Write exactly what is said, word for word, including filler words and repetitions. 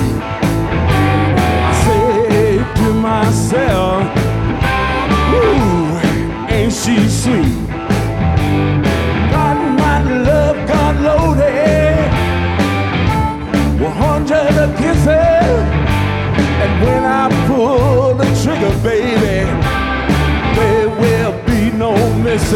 I say to myself, ooh, ain't she sweet? Got my love gun loaded, one hundred kisses.